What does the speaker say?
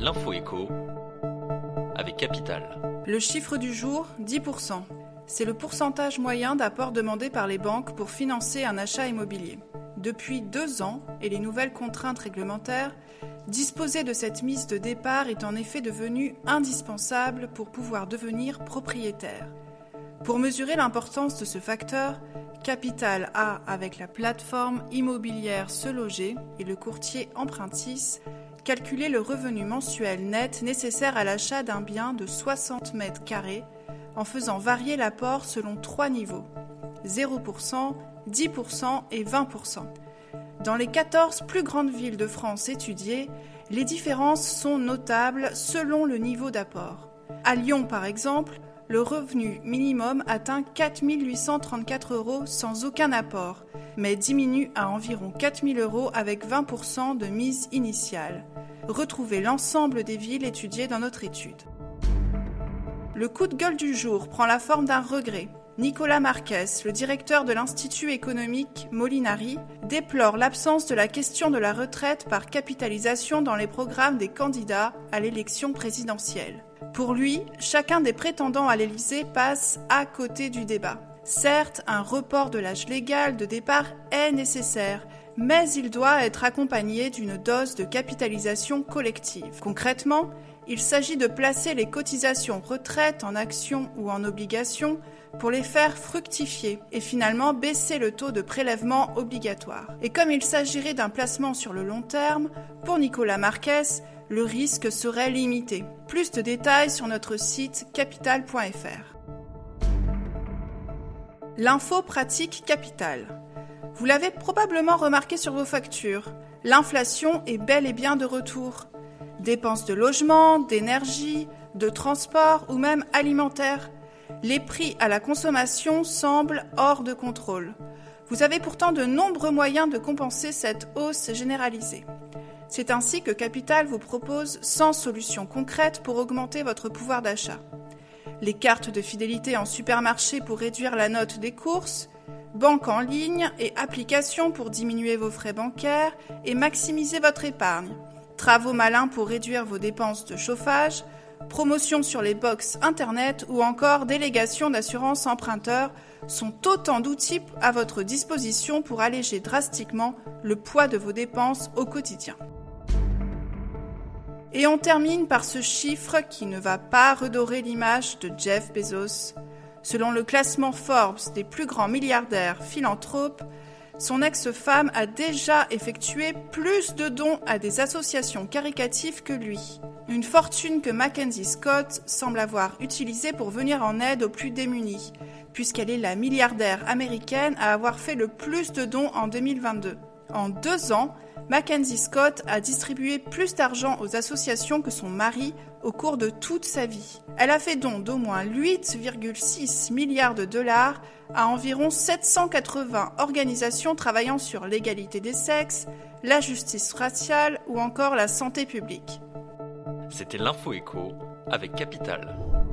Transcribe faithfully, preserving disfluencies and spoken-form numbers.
L'info éco avec Capital. Le chiffre du jour, dix pour cent. C'est le pourcentage moyen d'apport demandé par les banques pour financer un achat immobilier. Depuis deux ans, et les nouvelles contraintes réglementaires, disposer de cette mise de départ est en effet devenu indispensable pour pouvoir devenir propriétaire. Pour mesurer l'importance de ce facteur, Capital a, avec la plateforme immobilière Se Loger et le courtier Empruntis, calculé le revenu mensuel net nécessaire à l'achat d'un bien de soixante mètres carrés en faisant varier l'apport selon trois niveaux, zéro pour cent, dix pour cent et vingt pour cent. Dans les quatorze plus grandes villes de France étudiées, les différences sont notables selon le niveau d'apport. À Lyon, par exemple, le revenu minimum atteint quatre mille huit cent trente-quatre euros sans aucun apport, mais diminue à environ quatre mille euros avec vingt pour cent de mise initiale. Retrouvez l'ensemble des villes étudiées dans notre étude. Le coup de gueule du jour prend la forme d'un regret. Nicolas Marquez, le directeur de l'Institut économique Molinari, déplore l'absence de la question de la retraite par capitalisation dans les programmes des candidats à l'élection présidentielle. Pour lui, chacun des prétendants à l'Élysée passe à côté du débat. Certes, un report de l'âge légal de départ est nécessaire, mais il doit être accompagné d'une dose de capitalisation collective. Concrètement, il s'agit de placer les cotisations retraite en actions ou en obligations pour les faire fructifier et finalement baisser le taux de prélèvement obligatoire. Et comme il s'agirait d'un placement sur le long terme, pour Nicolas Marquez, le risque serait limité. Plus de détails sur notre site capital point f r. L'info pratique Capital. Vous l'avez probablement remarqué sur vos factures, l'inflation est bel et bien de retour. Dépenses de logement, d'énergie, de transport ou même alimentaire. Les prix à la consommation semblent hors de contrôle. Vous avez pourtant de nombreux moyens de compenser cette hausse généralisée. C'est ainsi que Capital vous propose cent solutions concrètes pour augmenter votre pouvoir d'achat. Les cartes de fidélité en supermarché pour réduire la note des courses, banque en ligne et applications pour diminuer vos frais bancaires et maximiser votre épargne, travaux malins pour réduire vos dépenses de chauffage, promotions sur les box internet ou encore délégation d'assurance emprunteur sont autant d'outils à votre disposition pour alléger drastiquement le poids de vos dépenses au quotidien. Et on termine par ce chiffre qui ne va pas redorer l'image de Jeff Bezos. Selon le classement Forbes des plus grands milliardaires philanthropes, son ex-femme a déjà effectué plus de dons à des associations caritatives que lui. Une fortune que Mackenzie Scott semble avoir utilisée pour venir en aide aux plus démunis, puisqu'elle est la milliardaire américaine à avoir fait le plus de dons en deux mille vingt-deux. En deux ans, Mackenzie Scott a distribué plus d'argent aux associations que son mari au cours de toute sa vie. Elle a fait don d'au moins huit virgule six milliards de dollars à environ sept cent quatre-vingts organisations travaillant sur l'égalité des sexes, la justice raciale ou encore la santé publique. C'était l'Info éco avec Capital.